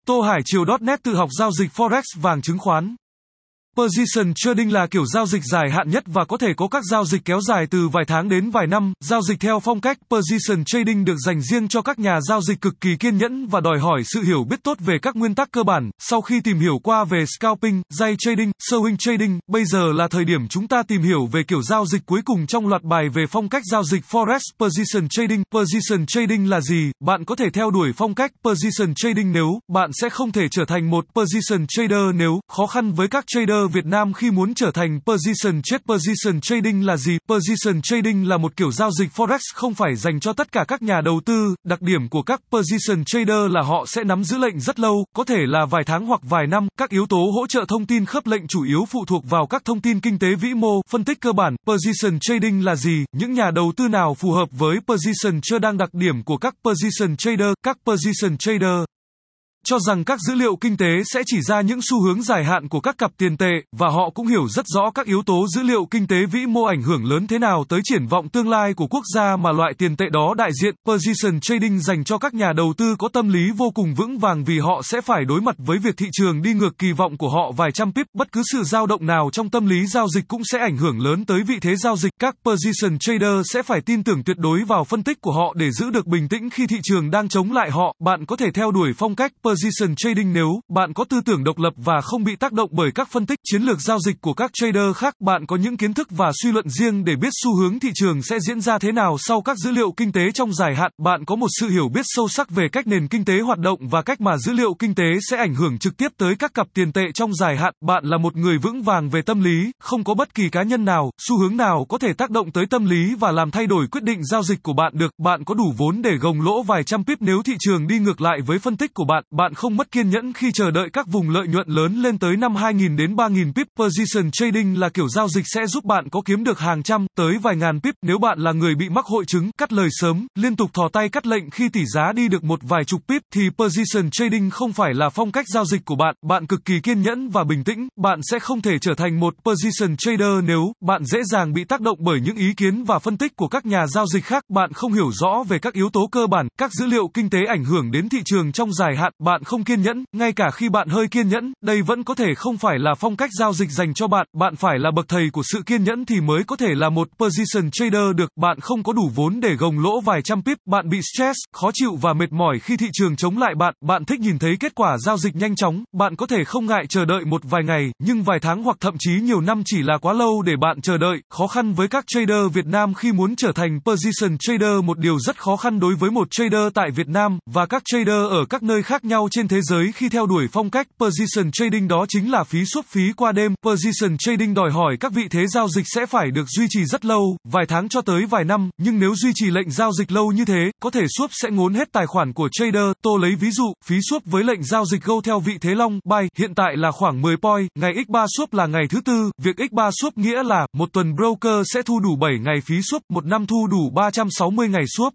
Tô Hải Triều.net tự học giao dịch Forex vàng chứng khoán. Position trading là kiểu giao dịch dài hạn nhất và có thể có các giao dịch kéo dài từ vài tháng đến vài năm. Giao dịch theo phong cách position trading được dành riêng cho các nhà giao dịch cực kỳ kiên nhẫn và đòi hỏi sự hiểu biết tốt về các nguyên tắc cơ bản. Sau khi tìm hiểu qua về scalping, day trading, swing trading, bây giờ là thời điểm chúng ta tìm hiểu về kiểu giao dịch cuối cùng trong loạt bài về phong cách giao dịch Forex position trading. Position trading là gì? Bạn có thể theo đuổi phong cách position trading nếu bạn sẽ không thể trở thành một position trader nếu khó khăn với các trader Việt Nam khi muốn trở thành position trade. Position trading là gì? Position trading là một kiểu giao dịch Forex không phải dành cho tất cả các nhà đầu tư. Đặc điểm của các position trader là họ sẽ nắm giữ lệnh rất lâu, có thể là vài tháng hoặc vài năm. Các yếu tố hỗ trợ thông tin khớp lệnh chủ yếu phụ thuộc vào các thông tin kinh tế vĩ mô. Phân tích cơ bản, position trading là gì? Những nhà đầu tư nào phù hợp với position trader? Đang đặc điểm của các position trader. Các position trader cho rằng các dữ liệu kinh tế sẽ chỉ ra những xu hướng dài hạn của các cặp tiền tệ, và họ cũng hiểu rất rõ các yếu tố dữ liệu kinh tế vĩ mô ảnh hưởng lớn thế nào tới triển vọng tương lai của quốc gia mà loại tiền tệ đó đại diện. Position trading dành cho các nhà đầu tư có tâm lý vô cùng vững vàng vì họ sẽ phải đối mặt với việc thị trường đi ngược kỳ vọng của họ vài trăm pip. Bất cứ sự dao động nào trong tâm lý giao dịch cũng sẽ ảnh hưởng lớn tới vị thế giao dịch. Các position trader sẽ phải tin tưởng tuyệt đối vào phân tích của họ để giữ được bình tĩnh khi thị trường đang chống lại họ. Bạn có thể theo đuổi phong cách position trading nếu bạn có tư tưởng độc lập và không bị tác động bởi các phân tích chiến lược giao dịch của các trader khác. Bạn có những kiến thức và suy luận riêng để biết xu hướng thị trường sẽ diễn ra thế nào sau các dữ liệu kinh tế trong dài hạn. Bạn có một sự hiểu biết sâu sắc về cách nền kinh tế hoạt động và cách mà dữ liệu kinh tế sẽ ảnh hưởng trực tiếp tới các cặp tiền tệ trong dài hạn. Bạn là một người vững vàng về tâm lý, không có bất kỳ cá nhân nào, xu hướng nào có thể tác động tới tâm lý và làm thay đổi quyết định giao dịch của bạn được. Bạn có đủ vốn để gồng lỗ vài trăm pip nếu thị trường đi ngược lại với phân tích của bạn. Bạn không mất kiên nhẫn khi chờ đợi các vùng lợi nhuận lớn lên tới 5.000 đến 3.000 pip. Position trading là kiểu giao dịch sẽ giúp bạn có kiếm được hàng trăm tới vài ngàn pip. Nếu bạn là người bị mắc hội chứng cắt lời sớm, liên tục thò tay cắt lệnh khi tỷ giá đi được một vài chục pip thì position trading không phải là phong cách giao dịch của bạn. Bạn cực kỳ kiên nhẫn và bình tĩnh, bạn sẽ không thể trở thành một position trader nếu bạn dễ dàng bị tác động bởi những ý kiến và phân tích của các nhà giao dịch khác. Bạn không hiểu rõ về các yếu tố cơ bản, các dữ liệu kinh tế ảnh hưởng đến thị trường trong dài hạn. Bạn không kiên nhẫn, ngay cả khi bạn hơi kiên nhẫn, đây vẫn có thể không phải là phong cách giao dịch dành cho bạn. Bạn phải là bậc thầy của sự kiên nhẫn thì mới có thể là một position trader được. Bạn không có đủ vốn để gồng lỗ vài trăm pip. Bạn bị stress, khó chịu và mệt mỏi khi thị trường chống lại bạn. Bạn thích nhìn thấy kết quả giao dịch nhanh chóng. Bạn có thể không ngại chờ đợi một vài ngày, nhưng vài tháng hoặc thậm chí nhiều năm chỉ là quá lâu để bạn chờ đợi. Khó khăn với các trader Việt Nam khi muốn trở thành position trader. Một điều rất khó khăn đối với một trader tại Việt Nam và các trader ở các nơi khác nhau trên thế giới khi theo đuổi phong cách position trading đó chính là phí swap, phí qua đêm. Position trading đòi hỏi các vị thế giao dịch sẽ phải được duy trì rất lâu, vài tháng cho tới vài năm, nhưng nếu duy trì lệnh giao dịch lâu như thế, có thể swap sẽ ngốn hết tài khoản của trader. Tôi lấy ví dụ, phí swap với lệnh giao dịch Go theo vị thế long buy hiện tại là khoảng 10 point, ngày x3 swap là ngày thứ tư. Việc x3 swap nghĩa là một tuần broker sẽ thu đủ 7 ngày phí swap, một năm thu đủ 360 ngày swap.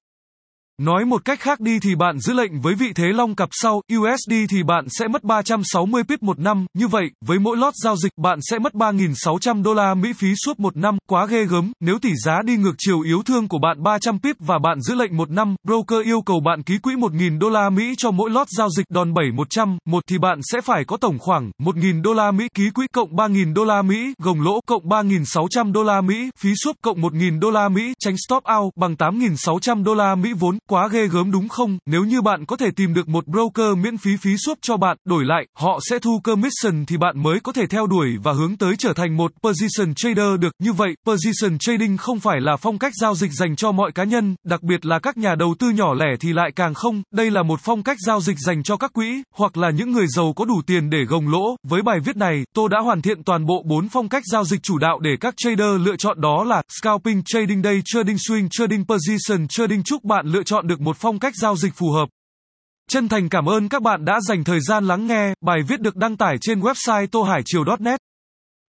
Nói một cách khác đi thì bạn giữ lệnh với vị thế long cặp sau USD thì bạn sẽ mất 360 pip một năm. Như vậy, với mỗi lot giao dịch bạn sẽ mất 3.600 đô la Mỹ phí suốt một năm. Quá ghê gớm. Nếu tỷ giá đi ngược chiều yếu thương của bạn 300 pip và bạn giữ lệnh một năm, broker yêu cầu bạn ký quỹ 1.000 đô la Mỹ cho mỗi lot giao dịch đòn bẩy 100. Một thì bạn sẽ phải có tổng khoảng 1.000 đô la Mỹ ký quỹ cộng 3.000 đô la Mỹ, gồng lỗ cộng 3.600 đô la Mỹ, phí suốt cộng 1.000 đô la Mỹ, tránh stop out bằng 8.600 đô la Mỹ vốn. Quá ghê gớm đúng không? Nếu như bạn có thể tìm được một broker miễn phí phí swap cho bạn, đổi lại, họ sẽ thu commission thì bạn mới có thể theo đuổi và hướng tới trở thành một position trader được. Như vậy, position trading không phải là phong cách giao dịch dành cho mọi cá nhân, đặc biệt là các nhà đầu tư nhỏ lẻ thì lại càng không. Đây là một phong cách giao dịch dành cho các quỹ, hoặc là những người giàu có đủ tiền để gồng lỗ. Với bài viết này, tôi đã hoàn thiện toàn bộ 4 phong cách giao dịch chủ đạo để các trader lựa chọn, đó là scalping trading, day trading, swing trading, position trading. Chúc bạn lựa chọn được một phong cách giao dịch phù hợp. Chân thành cảm ơn các bạn đã dành thời gian lắng nghe. Bài viết được đăng tải trên website tohaichiều.net.